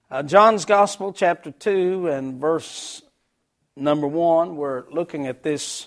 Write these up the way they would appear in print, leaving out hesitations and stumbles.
John's Gospel, chapter 2, and verse number 1, we're looking at this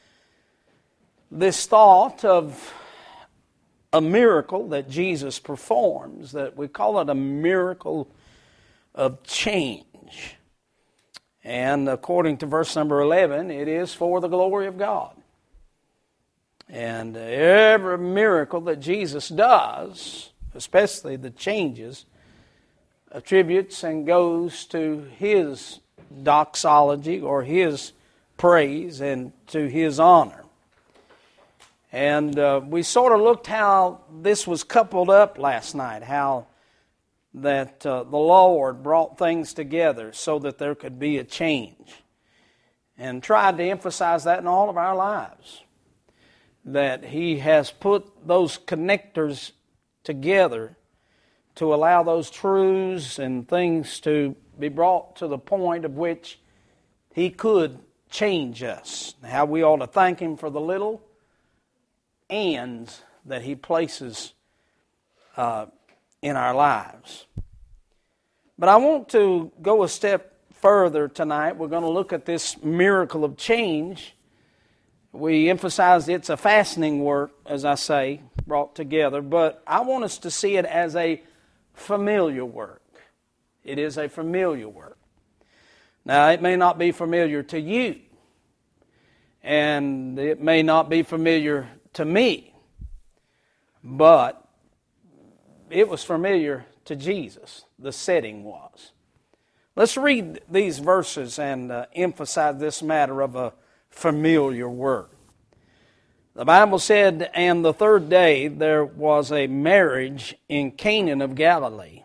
thought of a miracle that Jesus performs, that we call it a miracle of change. And according to verse number 11, it is for the glory of God. And every miracle that Jesus does, especially the changes, attributes and goes to His doxology or His praise and to His honor. And we sort of looked how this was coupled up last night, how that the Lord brought things together so that there could be a change. And tried to emphasize that in all of our lives, that He has put those connectors together to allow those truths and things to be brought to the point of which He could change us. How we ought to thank Him for the little ands that He places in our lives. But I want to go a step further tonight. We're going to look at this miracle of change. We emphasized it's a fastening work, as I say, brought together, but I want us to see it as a familiar work. It is a familiar work. Now, it may not be familiar to you, and it may not be familiar to me, but it was familiar to Jesus. The setting was. Let's read these verses and emphasize this matter of a familiar work. The Bible said, "And the third day there was a marriage in Cana of Galilee,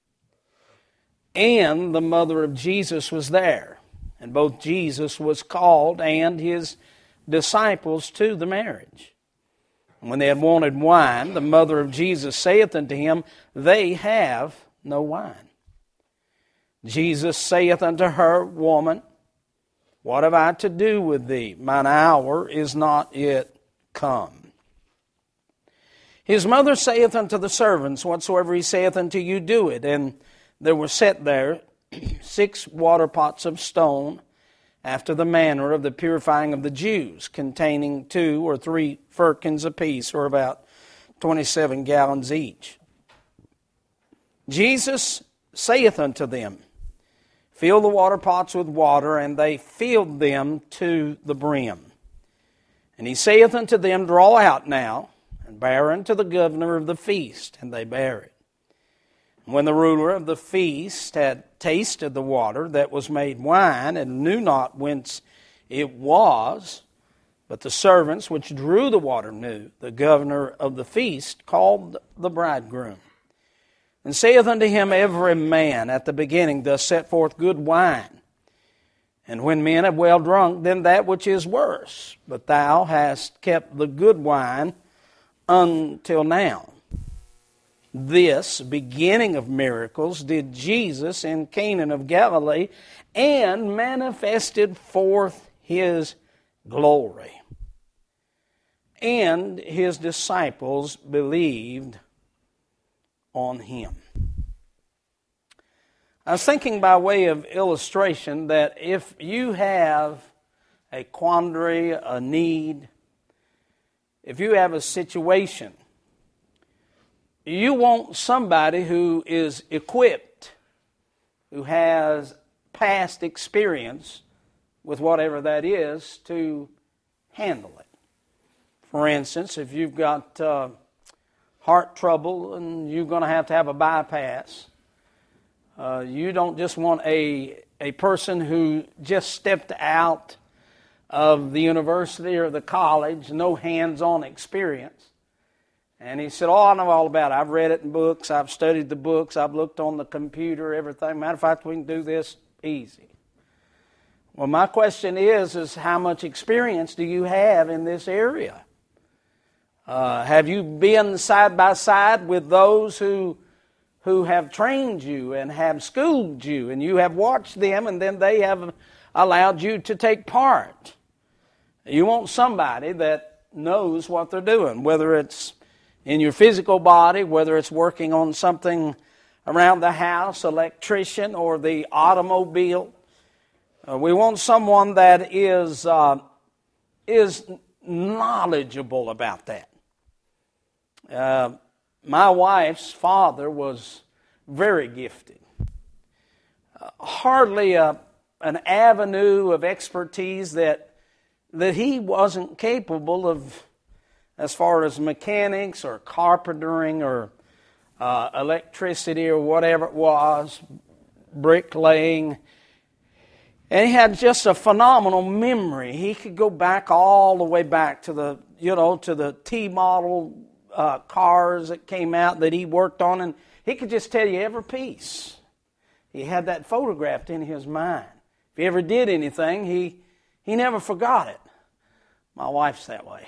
and the mother of Jesus was there. And both Jesus was called and His disciples to the marriage. And when they had wanted wine, the mother of Jesus saith unto him, They have no wine. Jesus saith unto her, Woman, what have I to do with thee? Mine hour is not yet come. His mother saith unto the servants, Whatsoever he saith unto you, do it. And there were set there 6 water pots of stone, after the manner of the purifying of the Jews, containing 2 or 3 firkins apiece, or about 27 gallons each. Jesus saith unto them, Fill the water pots with water, and they filled them to the brim. And he saith unto them, Draw out now, and bear unto the governor of the feast. And they bare it. And when the ruler of the feast had tasted the water that was made wine, and knew not whence it was, but the servants which drew the water knew, the governor of the feast called the bridegroom, and saith unto him, Every man at the beginning doth set forth good wine, and when men have well drunk, then that which is worse. But thou hast kept the good wine until now. This beginning of miracles did Jesus in Cana of Galilee, and manifested forth His glory. And His disciples believed on Him." I was thinking by way of illustration that if you have a quandary, a need, if you have a situation, you want somebody who is equipped, who has past experience with whatever that is, to handle it. For instance, if you've got heart trouble and you're going to have a bypass, you don't just want a person who just stepped out of the university or the college, no hands-on experience. And he said, I know all about it. I've read it in books. I've studied the books. I've looked on the computer, everything. Matter of fact, we can do this easy. Well, my question is how much experience do you have in this area? Have you been side by side with those who have trained you and have schooled you, and you have watched them, and then they have allowed you to take part? You want somebody that knows what they're doing, whether it's in your physical body, whether it's working on something around the house, electrician or the automobile. We want someone that is knowledgeable about that. My wife's father was very gifted. Hardly an avenue of expertise that he wasn't capable of, as far as mechanics or carpentering or electricity or whatever it was, bricklaying. And he had just a phenomenal memory. He could go back all the way back to the T-model cars that came out that he worked on, and he could just tell you every piece. He had that photographed in his mind. If he ever did anything, he never forgot it. My wife's that way.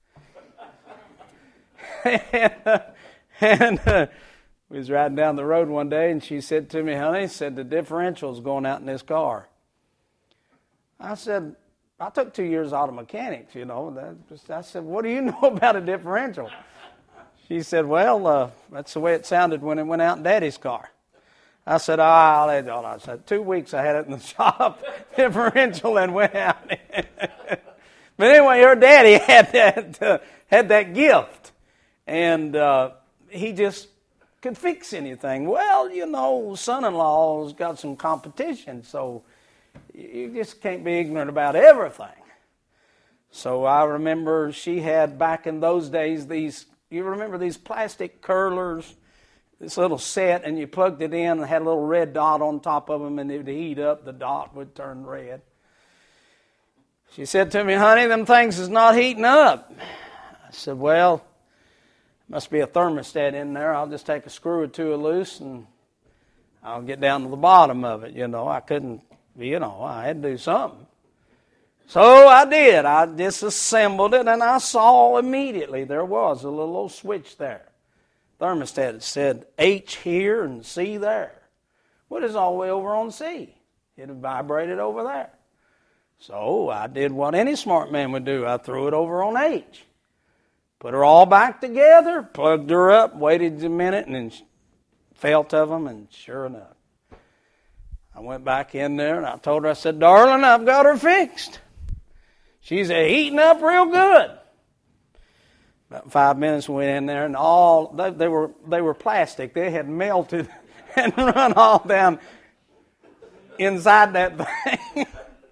and we was riding down the road one day, and she said to me, "Honey," said, "the differential's going out in this car." I said, "I took 2 years auto mechanics, I said, "What do you know about a differential?" She said, "Well, that's the way it sounded when it went out in Daddy's car." I said, I said, 2 weeks I had it in the shop, differential, and went out. But anyway, her daddy had that gift. And he just could fix anything. Well, son-in-law's got some competition, so you just can't be ignorant about everything. So I remember she had, back in those days, you remember these plastic curlers, this little set, and you plugged it in and had a little red dot on top of them, and it would heat up, the dot would turn red. She said to me, "Honey, them things is not heating up." I said, "Well, must be a thermostat in there. I'll just take a screw or two loose and I'll get down to the bottom of it." I couldn't, I had to do something. So I did. I disassembled it, and I saw immediately there was a little old switch there. Thermostat, it said H here and C there. Well, it's all the way over on C. It vibrated over there. So I did what any smart man would do. I threw it over on H. Put her all back together, plugged her up, waited a minute, and then felt of them, and sure enough, I went back in there, and I told her, I said, "Darling, I've got her fixed. She's heating up real good." About 5 minutes we went in there, and they were plastic. They had melted and run all down inside that thing.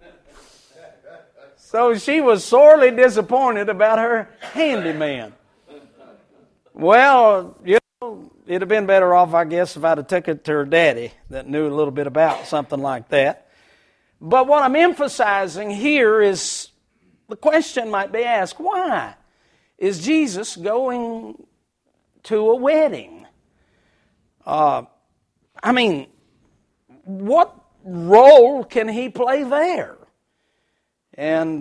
So she was sorely disappointed about her handyman. Well, it'd have been better off, I guess, if I'd have took it to her daddy that knew a little bit about something like that. But what I'm emphasizing here is the question might be asked, why is Jesus going to a wedding? What role can he play there? And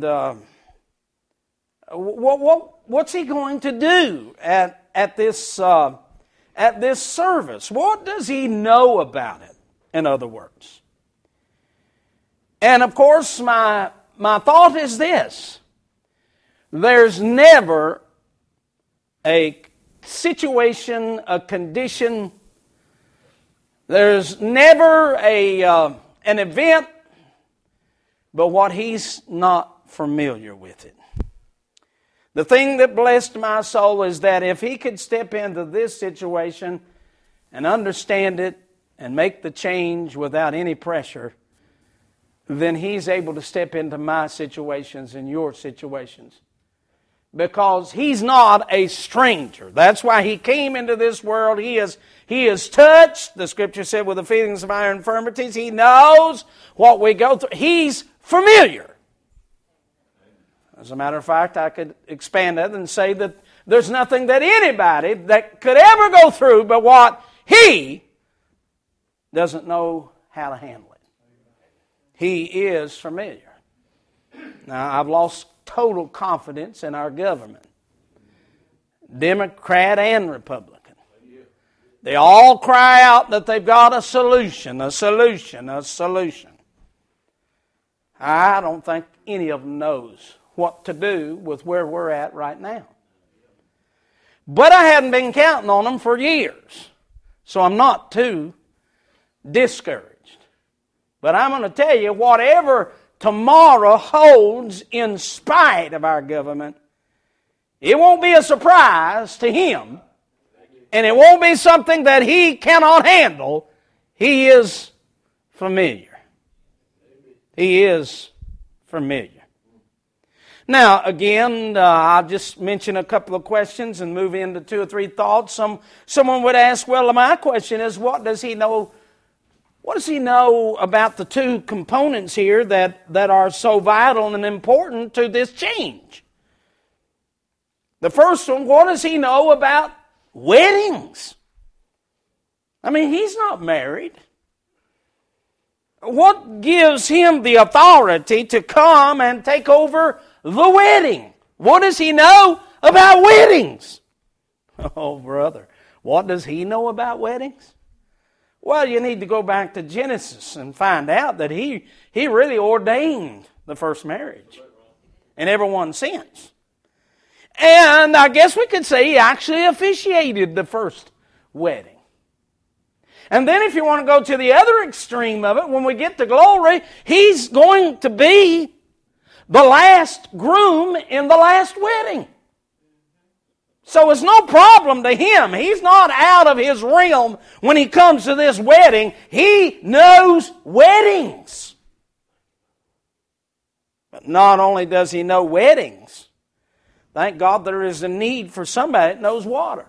what's he going to do at this service? What does he know about it, in other words? And of course, my thought is this: there's never a situation, a condition, there's never an event, but what he's not familiar with it. The thing that blessed my soul is that if he could step into this situation and understand it and make the change without any pressure, then he's able to step into my situations and your situations. Because he's not a stranger. That's why he came into this world. He is touched, the Scripture said, with the feelings of our infirmities. He knows what we go through. He's familiar. As a matter of fact, I could expand that and say that there's nothing that anybody that could ever go through but what he doesn't know how to handle it. He is familiar. Now, I've lost total confidence in our government, Democrat and Republican. They all cry out that they've got a solution, a solution, a solution. I don't think any of them knows what to do with where we're at right now. But I hadn't been counting on them for years, so I'm not too discouraged. But I'm going to tell you, whatever tomorrow holds in spite of our government, it won't be a surprise to Him, and it won't be something that He cannot handle. He is familiar. He is familiar. Now, again, I'll just mention a couple of questions and move into 2 or 3 thoughts. Someone would ask, well, my question is, what does he know? What does he know about the 2 components here that are so vital and important to this change? The first one, what does he know about weddings? I mean, he's not married. What gives him the authority to come and take over the wedding? What does he know about weddings? Oh, brother, what does he know about weddings? Well, you need to go back to Genesis and find out that he really ordained the first marriage and everyone since. And I guess we could say he actually officiated the first wedding. And then if you want to go to the other extreme of it, when we get to glory, he's going to be the last groom in the last wedding. So it's no problem to him. He's not out of his realm when he comes to this wedding. He knows weddings. But not only does he know weddings, thank God there is a need for somebody that knows water.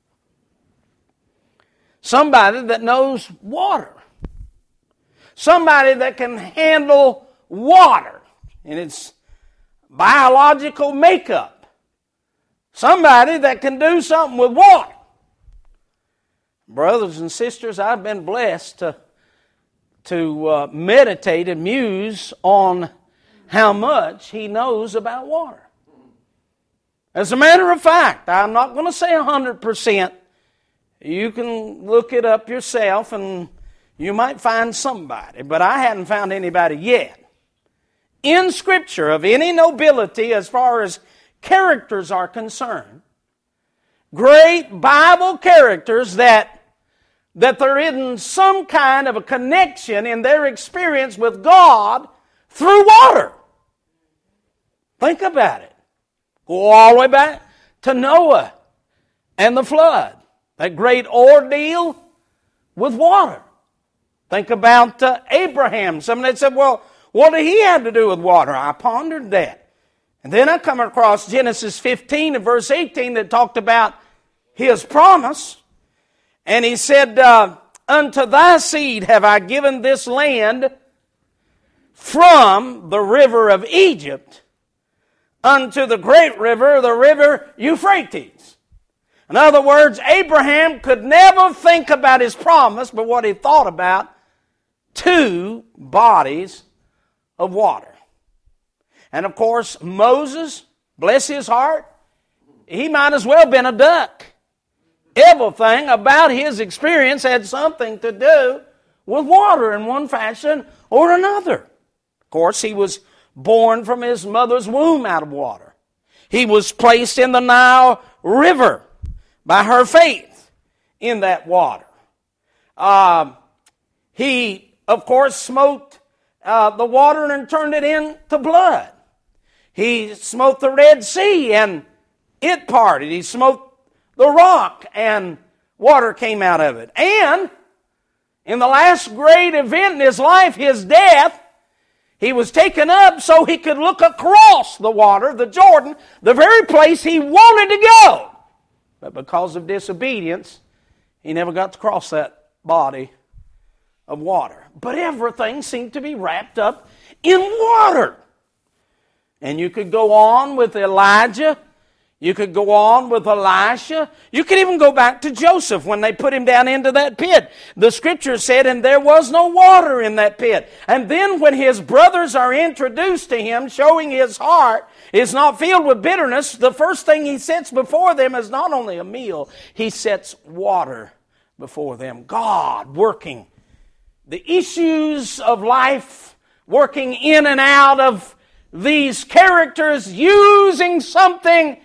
Somebody that knows water. Somebody that can handle water in its biological makeup. Somebody that can do something with water. Brothers and sisters, I've been blessed to meditate and muse on how much he knows about water. As a matter of fact, I'm not going to say 100%. You can look it up yourself and you might find somebody, but I hadn't found anybody yet in Scripture of any nobility as far as characters are concerned. Great Bible characters that there isn't some kind of a connection in their experience with God through water. Think about it. Go all the way back to Noah and the flood. That great ordeal with water. Think about Abraham. Somebody said, well, what did he have to do with water? I pondered that. And then I come across Genesis 15 and verse 18 that talked about his promise. And he said, unto thy seed have I given this land from the river of Egypt unto the great river, the river Euphrates. In other words, Abraham could never think about his promise, but what he thought about, 2 bodies of water. And of course, Moses, bless his heart, he might as well have been a duck. Everything about his experience had something to do with water in one fashion or another. Of course, he was born from his mother's womb out of water. He was placed in the Nile River by her faith in that water. He, of course, smote the water and turned it into blood. He smote the Red Sea and it parted. He smote the rock and water came out of it. And in the last great event in his life, his death, he was taken up so he could look across the water, the Jordan, the very place he wanted to go. But because of disobedience, he never got to cross that body of water. But everything seemed to be wrapped up in water. And you could go on with Elijah. You could go on with Elisha. You could even go back to Joseph when they put him down into that pit. The Scripture said, and there was no water in that pit. And then when his brothers are introduced to him, showing his heart is not filled with bitterness, the first thing he sets before them is not only a meal, he sets water before them. God working the issues of life, working in and out of these characters, using something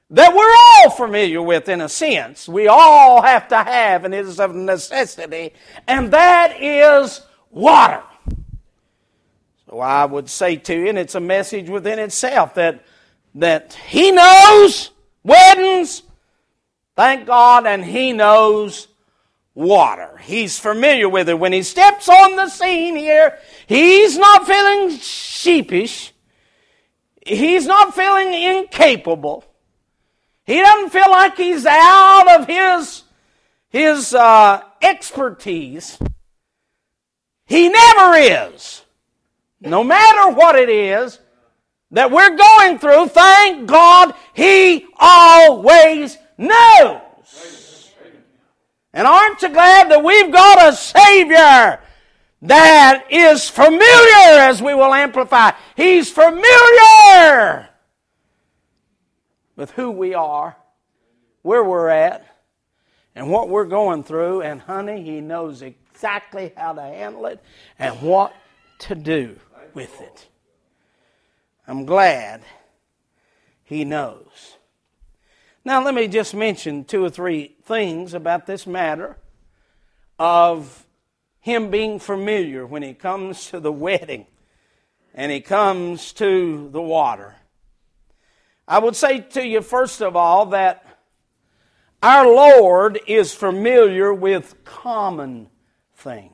that we're all familiar with in a sense. We all have to have, and it is of necessity, and that is water. So I would say to you, and it's a message within itself, that He knows weddings, thank God, and He knows water. He's familiar with it. When He steps on the scene here, He's not feeling sheepish. He's not feeling incapable. He doesn't feel like He's out of His expertise. He never is. No matter what it is that we're going through, thank God He always knows. And aren't you glad that we've got a Savior that is familiar, as we will amplify? He's familiar with who we are, where we're at, and what we're going through. And honey, He knows exactly how to handle it and what to do with it. I'm glad He knows. Now let me just mention 2 or 3 things about this matter of Him being familiar when He comes to the wedding and He comes to the water. I would say to you, first of all, that our Lord is familiar with common things.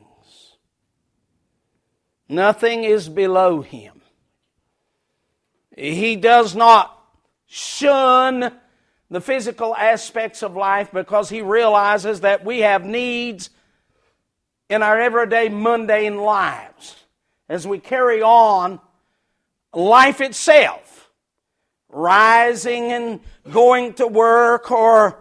Nothing is below Him. He does not shun the physical aspects of life because He realizes that we have needs in our everyday mundane lives as we carry on life itself. Rising and going to work, or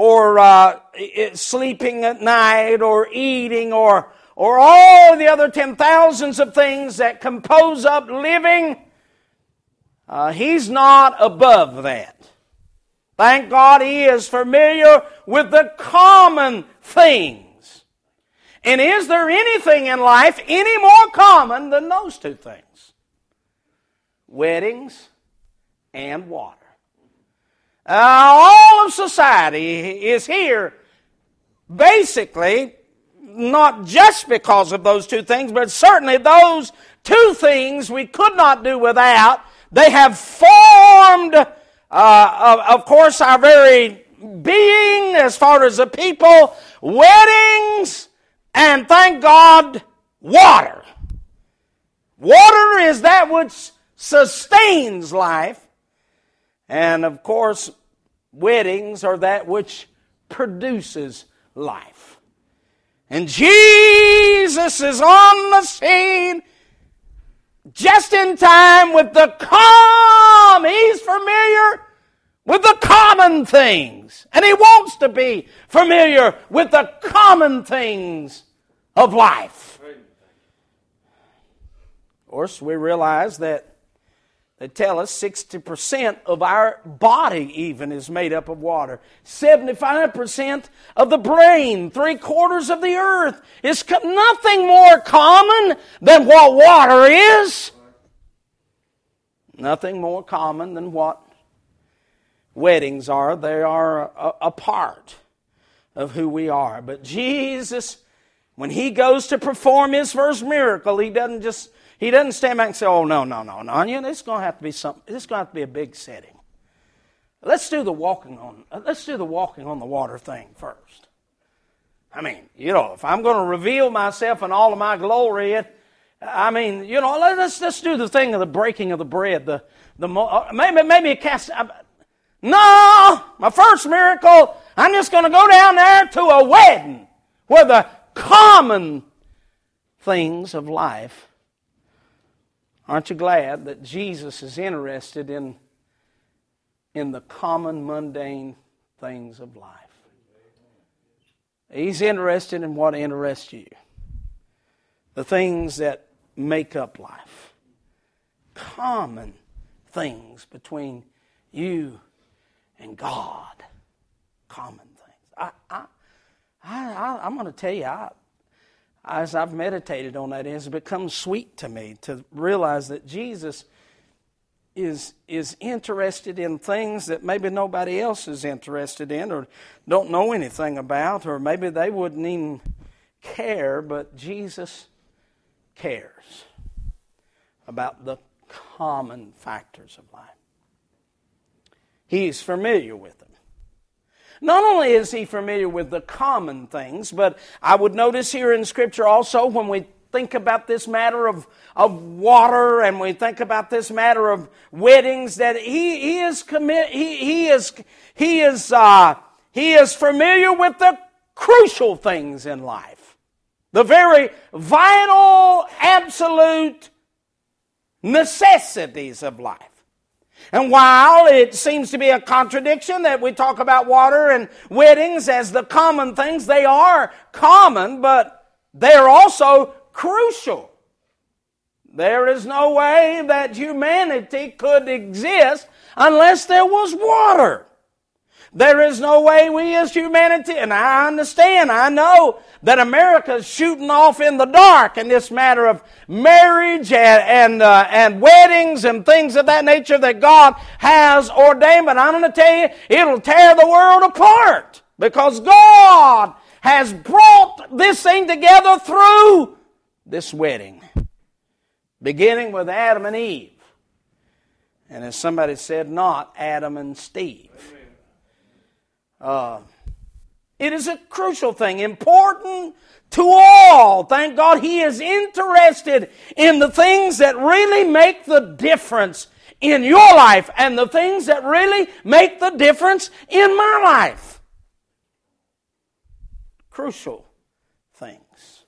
sleeping at night, or eating, or all the other 10,000s of things that compose up living. He's not above that. Thank God He is familiar with the common things. And is there anything in life any more common than those 2 things? Weddings and water. All of society is here basically not just because of those 2 things, but certainly those 2 things we could not do without. They have formed, of course, our very being as far as a people. Weddings and, thank God, water. Water is that which sustains life. And of course, weddings are that which produces life. And Jesus is on the scene just in time with the He's familiar with the common things. And He wants to be familiar with the common things of life. Of course, we realize that they tell us 60% of our body even is made up of water. 75% of the brain, 3/4 of the earth. Is nothing more common than what water is. Nothing more common than what weddings are. They are a part of who we are. But Jesus, when He goes to perform His first miracle, He doesn't stand back and say, "Oh, no. You know, it's going to have to be something. It's going to have to be a big setting. Let's do the walking on the water thing first." I mean, you know, if I'm going to reveal myself in all of my glory, let's do the thing of the breaking of the bread. Maybe a cast. No, my first miracle. I'm just going to go down there to a wedding where the common things of life. Aren't you glad that Jesus is interested in the common, mundane things of life? He's interested in what interests you. The things that make up life. Common things between you and God. Common things. I'm going to tell you, as I've meditated on that, it has become sweet to me to realize that Jesus is interested in things that maybe nobody else is interested in or don't know anything about, or maybe they wouldn't even care, but Jesus cares about the common factors of life. He's familiar with them. Not only is he familiar with the common things, but I would notice here in Scripture also, when we think about this matter of water and we think about this matter of weddings, that he is familiar with the crucial things in life, the very vital, absolute necessities of life. And while it seems to be a contradiction that we talk about water and weddings as the common things, they are common, but they're also crucial. There is no way that humanity could exist unless there was water. There is no way we as humanity, and I understand, I know that America is shooting off in the dark in this matter of marriage and weddings and things of that nature that God has ordained. But I'm going to tell you, it'll tear the world apart because God has brought this thing together through this wedding, beginning with Adam and Eve. And as somebody said, not Adam and Steve. It is a crucial thing, important to all. Thank God He is interested in the things that really make the difference in your life and the things that really make the difference in my life. Crucial things.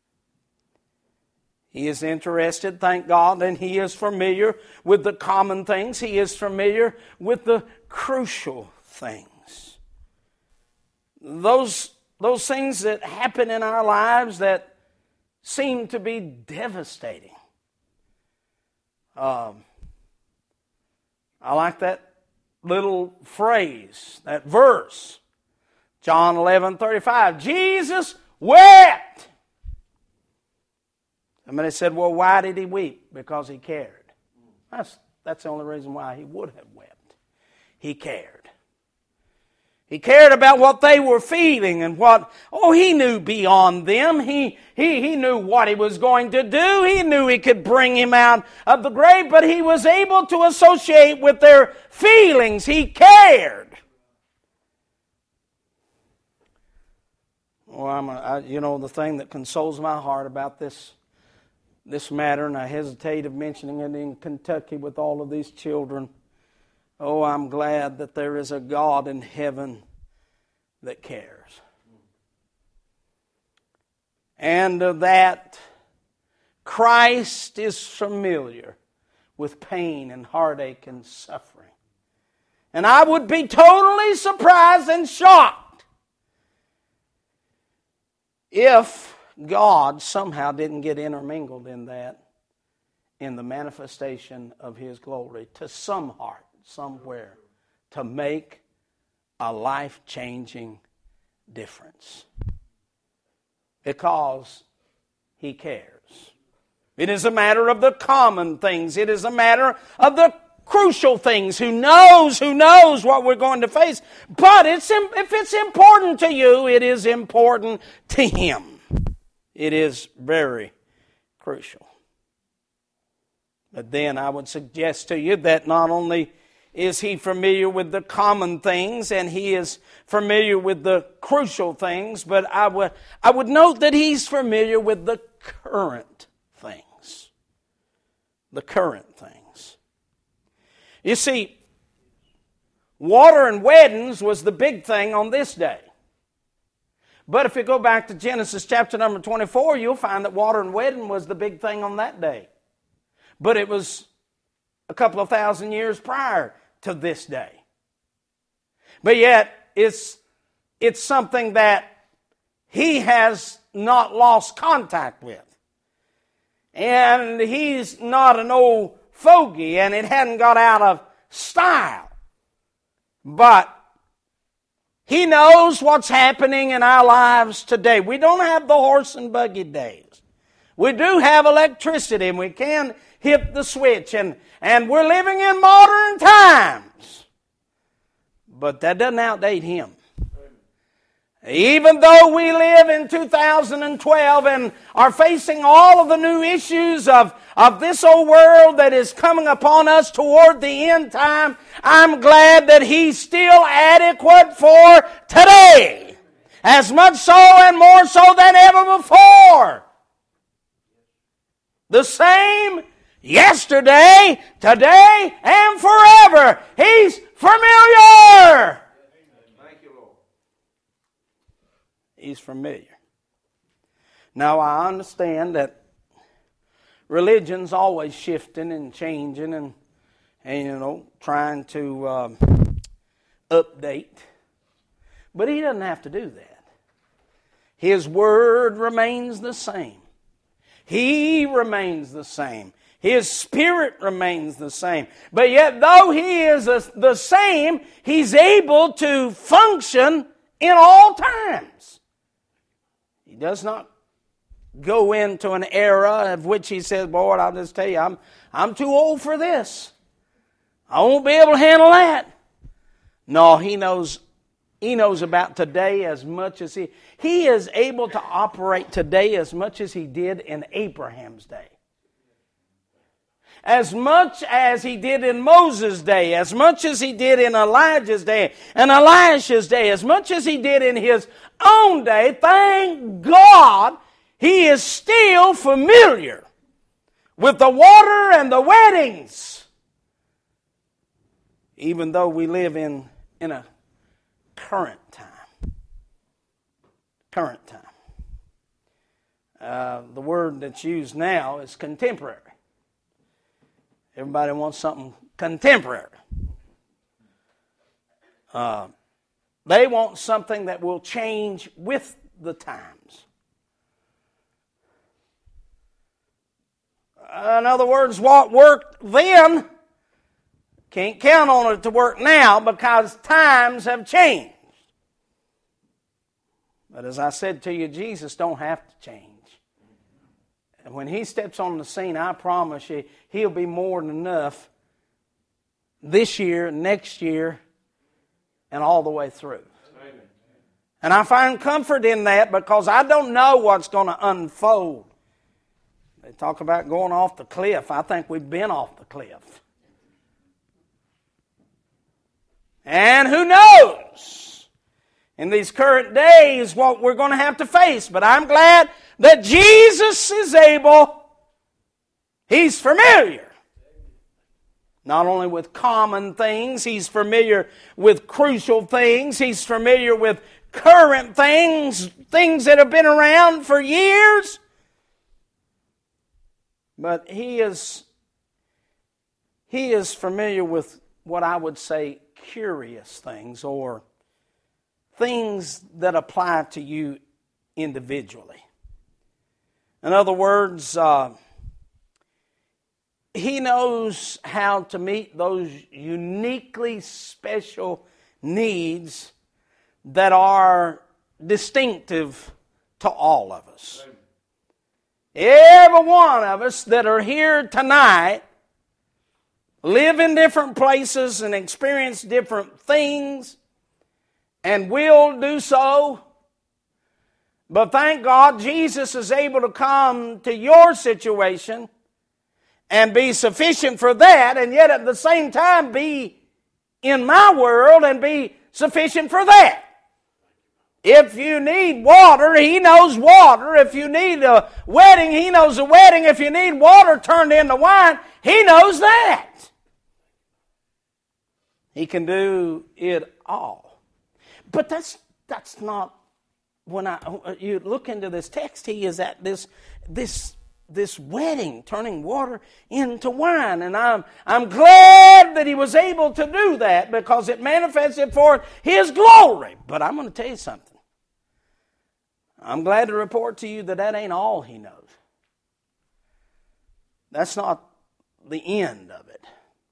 He is interested, thank God, and He is familiar with the common things. He is familiar with the crucial things. Those things that happen in our lives that seem to be devastating. I like that little phrase, that verse, John 11:35. Jesus wept. Somebody said, well, why did He weep? Because He cared. That's the only reason why He would have wept. He cared. He cared about what they were feeling and He knew beyond them. He knew what He was going to do. He knew He could bring him out of the grave, but He was able to associate with their feelings. He cared. Well, the thing that consoles my heart about this matter, and I hesitate of mentioning it in Kentucky with all of these children. Oh, I'm glad that there is a God in heaven that cares. And that Christ is familiar with pain and heartache and suffering. And I would be totally surprised and shocked if God somehow didn't get intermingled in that, in the manifestation of His glory to some heart, somewhere, to make a life-changing difference. Because He cares. It is a matter of the common things. It is a matter of the crucial things. Who knows what we're going to face. But if it's important to you, it is important to Him. It is very crucial. But then I would suggest to you that not only is He familiar with the common things and He is familiar with the crucial things, but I would note that He's familiar with the current things. The current things. You see, water and weddings was the big thing on this day. But if you go back to Genesis chapter number 24, you'll find that water and wedding was the big thing on that day. But it was a couple of thousand years prior to this day. But yet, it's something that He has not lost contact with. And He's not an old fogey, and it hadn't got out of style. But He knows what's happening in our lives today. We don't have the horse and buggy days. We do have electricity and we can hit the switch, and we're living in modern times. But that doesn't outdate Him. Even though we live in 2012 and are facing all of the new issues of this old world that is coming upon us toward the end time, I'm glad that He's still adequate for today. As much so and more so than ever before. The same yesterday, today, and forever. He's familiar. He's familiar. Now, I understand that religion's always shifting and changing and trying to update. But He doesn't have to do that. His Word remains the same. He remains the same. His Spirit remains the same. But yet, though He is the same, He's able to function in all times. He does not go into an era of which He says, Lord, I'll just tell you, I'm too old for this. I won't be able to handle that. No, He knows about today as much as He is able to operate today as much as He did in Abraham's day. As much as He did in Moses' day, as much as He did in Elijah's day, and Elisha's day, as much as He did in His own day, thank God He is still familiar with the water and the weddings. Even though we live in a current time. The word that's used now is contemporary. Everybody wants something contemporary. They want something that will change with the times. In other words, what worked then can't count on it to work now because times have changed. But as I said to you, Jesus don't have to change. And when He steps on the scene, I promise you, He'll be more than enough this year, next year, and all the way through. Amen. And I find comfort in that because I don't know what's going to unfold. They talk about going off the cliff. I think we've been off the cliff. And who knows in these current days what we're going to have to face. But I'm glad that Jesus is able. He's familiar. Not only with common things, He's familiar with crucial things. He's familiar with current things, things that have been around for years. But He is familiar with what I would say curious things or things that apply to you individually. In other words, He knows how to meet those uniquely special needs that are distinctive to all of us. Every one of us that are here tonight live in different places and experience different things and will do so. But thank God Jesus is able to come to your situation and be sufficient for that, and yet at the same time be in my world and be sufficient for that. If you need water, He knows water. If you need a wedding, He knows a wedding. If you need water turned into wine, He knows that. He can do it all. But that's not, when you look into this text, He is at this wedding, turning water into wine. And I'm glad that He was able to do that because it manifested for His glory. But I'm going to tell you something. I'm glad to report to you that ain't all He knows. That's not the end of it.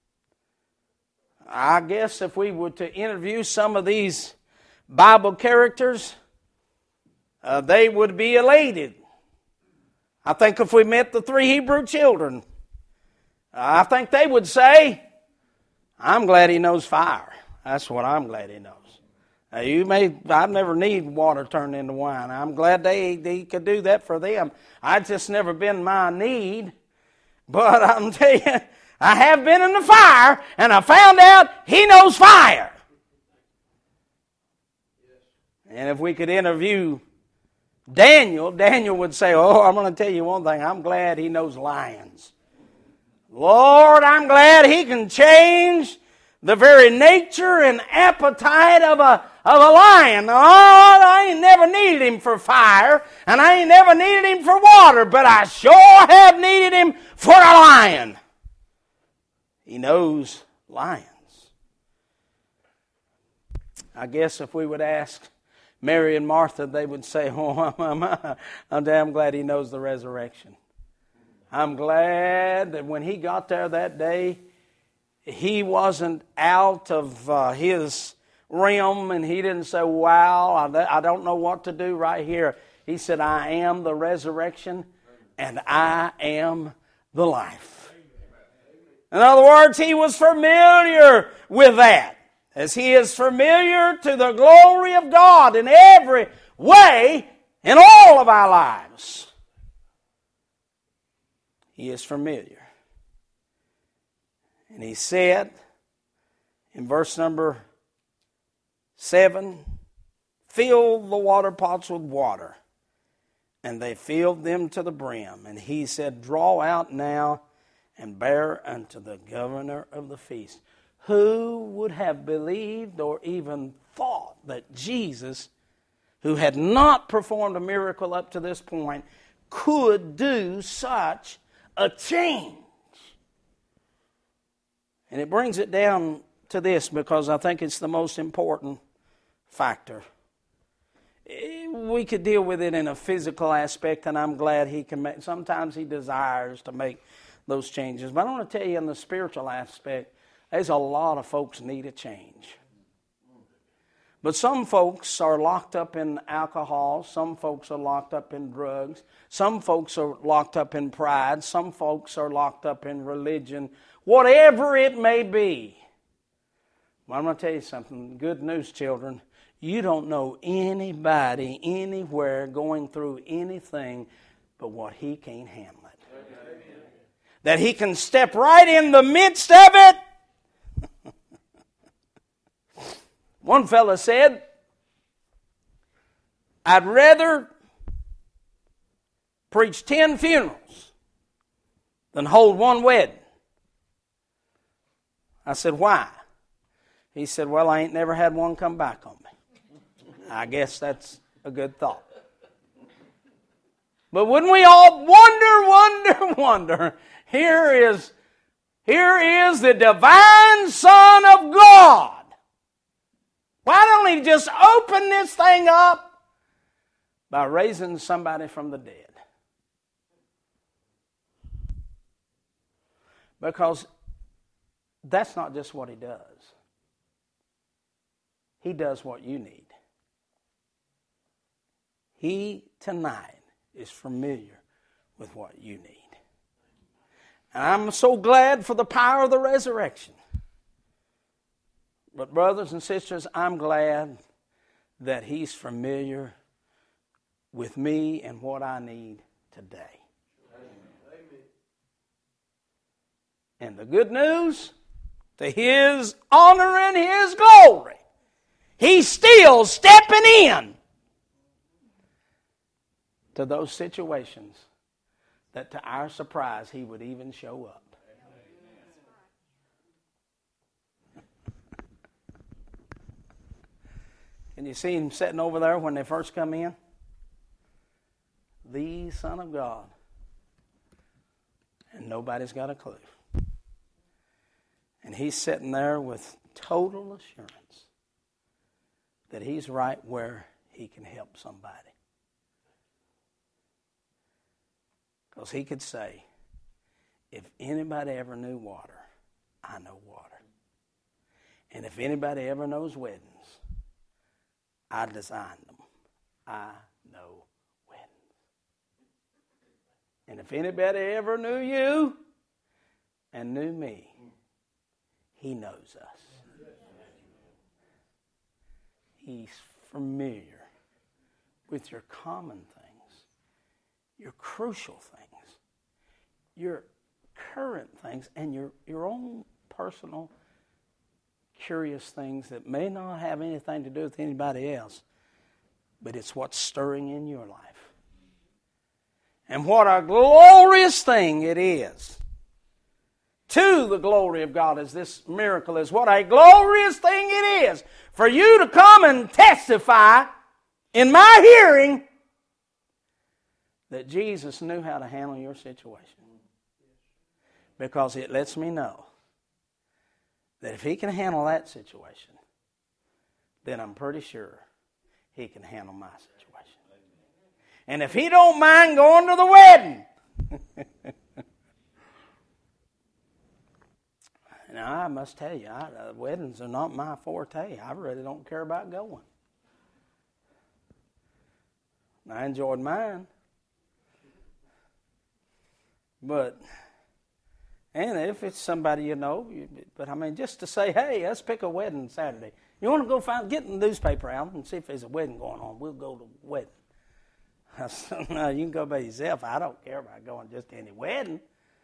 I guess if we were to interview some of these Bible characters, they would be elated. I think if we met the 3 Hebrew children, I think they would say, I'm glad he knows fire. That's what I'm glad he knows. I've never need water turned into wine. I'm glad they could do that for them. I just never been my need. But I'm telling you, I have been in the fire, and I found out he knows fire. And if we could interview Daniel would say, oh, I'm going to tell you one thing. I'm glad he knows lions. Lord, I'm glad he can change the very nature and appetite of a lion. Oh, I ain't never needed him for fire, and I ain't never needed him for water, but I sure have needed him for a lion. He knows lions. I guess if we would ask Mary and Martha, they would say, oh, I'm damn glad he knows the resurrection. I'm glad that when he got there that day, he wasn't out of his realm, and he didn't say, wow, I don't know what to do right here. He said, I am the resurrection, and I am the life. In other words, he was familiar with that, as he is familiar to the glory of God in every way in all of our lives. He is familiar. And he said in verse number 7, fill the water pots with water. And they filled them to the brim. And he said, draw out now and bear unto the governor of the feast. Who would have believed or even thought that Jesus, who had not performed a miracle up to this point, could do such a change? And it brings it down to this, because I think it's the most important factor. We could deal with it in a physical aspect, and I'm glad he can make. Sometimes he desires to make those changes. But I want to tell you, in the spiritual aspect, there's a lot of folks need a change. But some folks are locked up in alcohol. Some folks are locked up in drugs. Some folks are locked up in pride. Some folks are locked up in religion. Whatever it may be. Well, I'm going to tell you something. Good news, children. You don't know anybody anywhere going through anything but what he can't handle it. Amen. That he can step right in the midst of it. One fella said, I'd rather preach 10 funerals than hold one wedding. I said, why? He said, well, I ain't never had one come back on me. I guess that's a good thought. But wouldn't we all wonder, here is the divine Son of God. Why don't he just open this thing up by raising somebody from the dead? Because that's not just what he does. He does what you need. He tonight is familiar with what you need. And I'm so glad for the power of the resurrection. But brothers and sisters, I'm glad that he's familiar with me and what I need today. Amen. And the good news, to his honor and his glory, he's still stepping in to those situations that, to our surprise, he would even show up. And you see him sitting over there when they first come in? The Son of God. And nobody's got a clue. And he's sitting there with total assurance that he's right where he can help somebody. Because he could say, if anybody ever knew water, I know water. And if anybody ever knows weddings, I designed them. I know weddings. And if anybody ever knew you and knew me, He knows us. He's familiar with your common things, your crucial things, your current things, and your own personal curious things that may not have anything to do with anybody else, but it's what's stirring in your life. And what a glorious thing it is. To the glory of God as this miracle is. What a glorious thing it is for you to come and testify in my hearing that Jesus knew how to handle your situation. Because it lets me know that if He can handle that situation, then I'm pretty sure He can handle my situation. And if He don't mind going to the wedding, now I must tell you, weddings are not my forte. I really don't care about going. I enjoyed mine. But, and if it's somebody you know, but I mean, just to say, hey, let's pick a wedding Saturday. You want to go get the newspaper out and see if there's a wedding going on. We'll go to the wedding. I said, no, you can go by yourself. I don't care about going just to any wedding.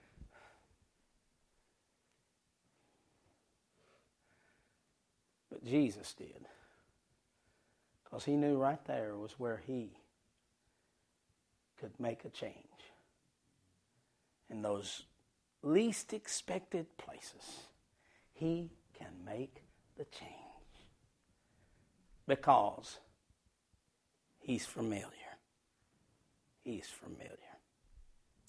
But Jesus did. Because He knew right there was where He could make a change. In those least expected places, He can make the change. Because He's familiar. He's familiar.